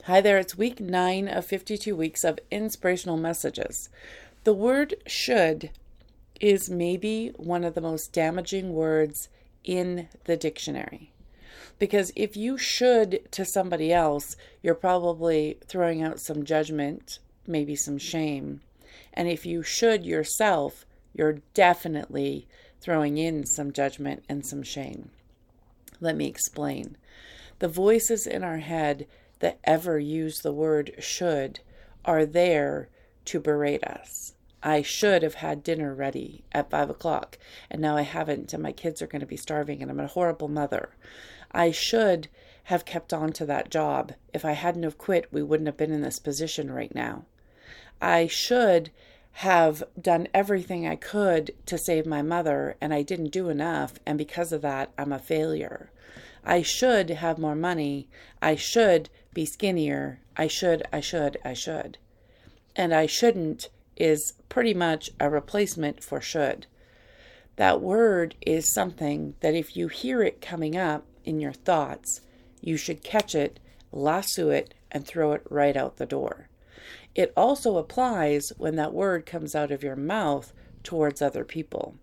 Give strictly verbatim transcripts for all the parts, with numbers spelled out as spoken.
Hi there, it's week nine of fifty-two weeks of inspirational messages. The word should is maybe one of the most damaging words in the dictionary. Because if you should to somebody else, you're probably throwing out some judgment, maybe some shame. And if you should yourself, you're definitely throwing in some judgment and some shame. Let me explain. The voices in our head that ever use the word should are there to berate us. I should have had dinner ready at five o'clock, and now I haven't, and my kids are going to be starving, and I'm a horrible mother. I should have kept on to that job. If I hadn't have quit, we wouldn't have been in this position right now. I should have done everything I could to save my mother, and I didn't do enough, and because of that, I'm a failure. I should have more money. I should be skinnier. I should, I should, I should. And I shouldn't is pretty much a replacement for should. That word is something that if you hear it coming up in your thoughts, you should catch it, lasso it, and throw it right out the door. It also applies when that word comes out of your mouth towards other people.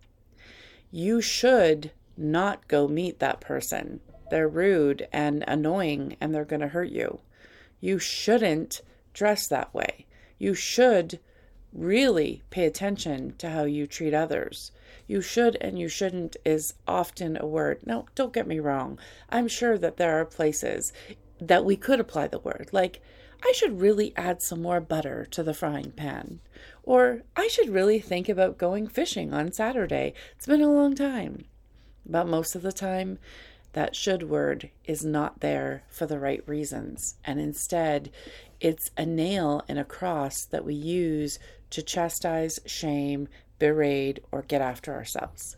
You should not go meet that person. They're rude and annoying and they're going to hurt you. You shouldn't dress that way. You should really pay attention to how you treat others. You should and you shouldn't is often a word. Now, don't get me wrong. I'm sure that there are places that we could apply the word. Like, I should really add some more butter to the frying pan. Or, I should really think about going fishing on Saturday. It's been a long time. But most of the time, that should word is not there for the right reasons. And instead, it's a nail in a cross that we use to chastise, shame, berate, or get after ourselves.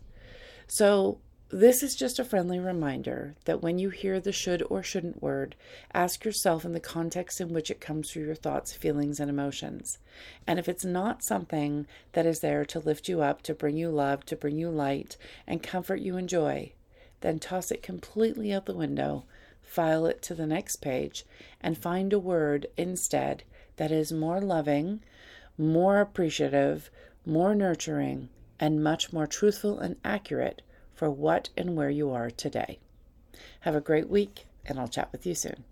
So this is just a friendly reminder that when you hear the should or shouldn't word, ask yourself in the context in which it comes through your thoughts, feelings, and emotions. And if it's not something that is there to lift you up, to bring you love, to bring you light, and comfort you and joy, then toss it completely out the window, file it to the next page, and find a word instead that is more loving, more appreciative, more nurturing, and much more truthful and accurate for what and where you are today. Have a great week, and I'll chat with you soon.